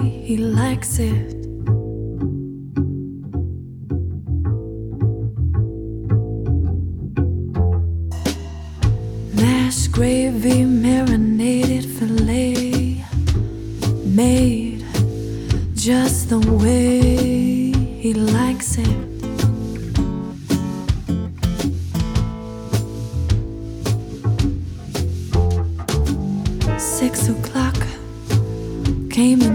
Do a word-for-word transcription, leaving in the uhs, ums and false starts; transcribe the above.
he likes it. Mashed gravy, marinated filet, made just the way he likes it. Six o'clock came and